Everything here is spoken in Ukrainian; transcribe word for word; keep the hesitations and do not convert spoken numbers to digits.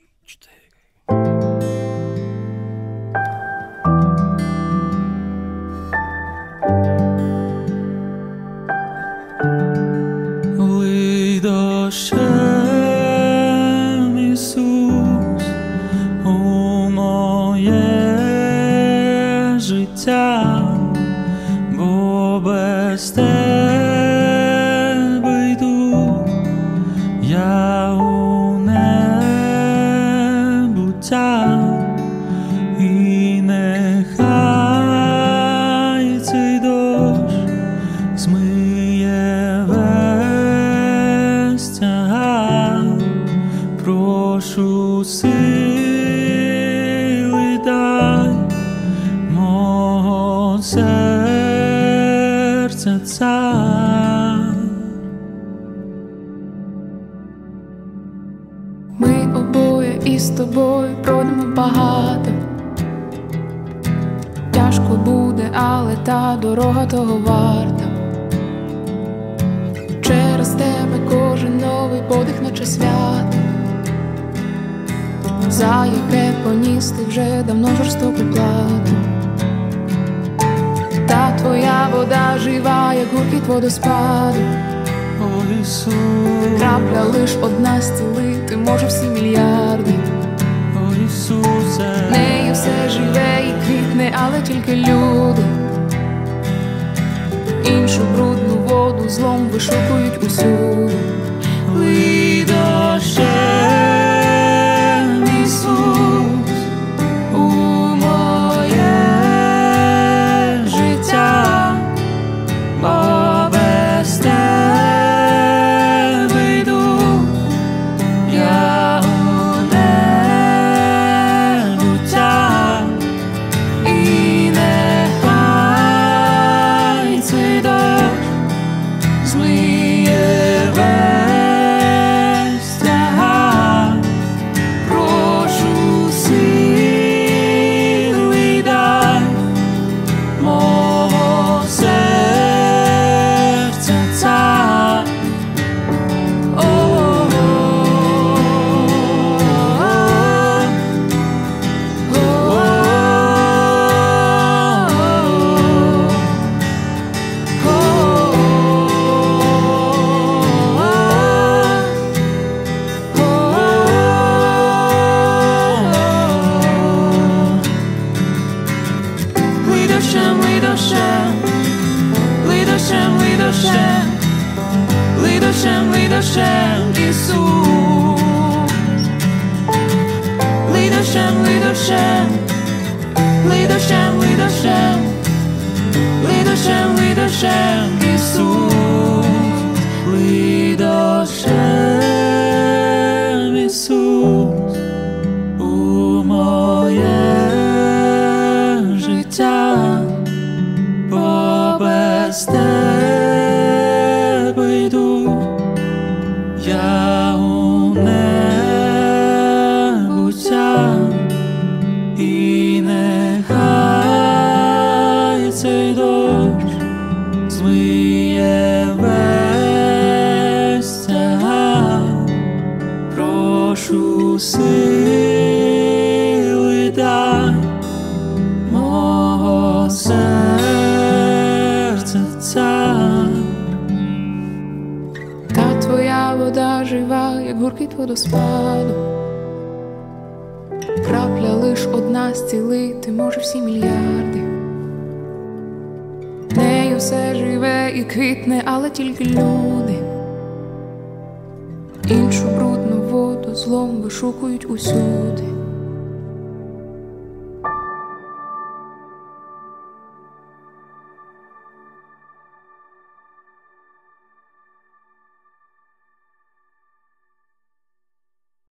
Лий дощем, Ісус, у моє життя, бо без тебе йду я у небуття, і нехай цей дощ змиє весь тягар. Прошу, сили дай мого серця цар. Ми обоє із тобою пройдемо багато. Тяжко буде, але та дорога того варта. Через тебе кожен новий подих, наче свято, за яке поніс ти вже давно жорстоку плату. Та твоя вода жива, як гуркіт водоспаду. О, Ісус, Крапля лиш одна зцілити може всі мільярди. о, Ісусе, Нею все живе і квітне, але тільки люди іншу брудну воду злом вишукують усюди. лий дощем, Ісус, у моє життя, бо без тебе йду я у небуття, і нехай цей дощ змиє весь тягар. Прошу, сили дай мого серця цар. Лий дощем, лий дощем, лий дощем, лий дощем, лий дощем, лий дощем, Ісус. Лий дощем, лий дощем, лий дощем, лий дощем, лий дощем, лий дощем, Ісус. Лий дощем, Ісус, у моє життя, бо без тебе йду я у небуття, і нехай цей дощ змиє весь тягар. Прошу, сили дай мого серця цар. Та твоя вода жива, як гуркіт водоспаду. Крапля лиш одна зцілити може всі мільярди. Нею все живе і квітне, але тільки люди іншу брудну воду злом вишукують усюди.